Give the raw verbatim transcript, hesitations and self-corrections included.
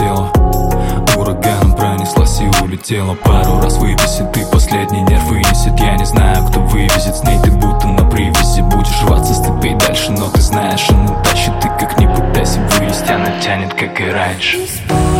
тело ураганом пронеслась и улетела. Пару раз выбесит, ты последний нерв вынесет. Я не знаю, кто вывезет, с ней ты будто на привязи. Будешь рваться с цепей дальше, но ты знаешь, она тащит. Ты как ни пытайся вылезть, она тянет, как и раньше.